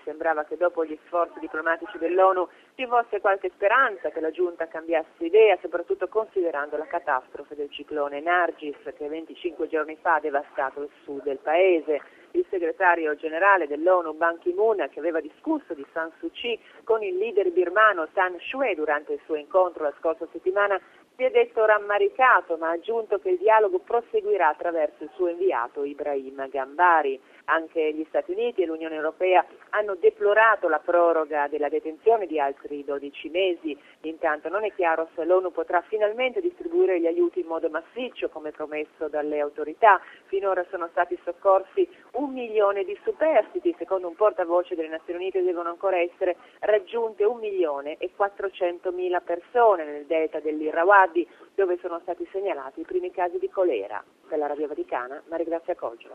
Sembrava che dopo gli sforzi diplomatici dell'ONU ci fosse qualche speranza che la giunta cambiasse idea, soprattutto considerando la catastrofe del ciclone Nargis che 25 giorni fa ha devastato il sud del paese. Il segretario generale dell'ONU Ban Ki-moon, che aveva discusso di San Suu Kyi con il leader birmano Than Shwe durante il suo incontro la scorsa settimana, si è detto rammaricato, ma ha aggiunto che il dialogo proseguirà attraverso il suo inviato Ibrahim Gambari. Anche gli Stati Uniti e l'Unione Europea hanno deplorato la proroga della detenzione di altri 12 mesi. Intanto non è chiaro se l'ONU potrà finalmente distribuire gli aiuti in modo massiccio, come promesso dalle autorità. Finora sono stati soccorsi 1 milione di superstiti. Secondo un portavoce delle Nazioni Unite devono ancora essere raggiunte 1.400.000 persone nel delta dell'Irrawaddy, dove sono stati segnalati i primi casi di colera. Per la Radio Vaticana, Maria Grazia Coggio.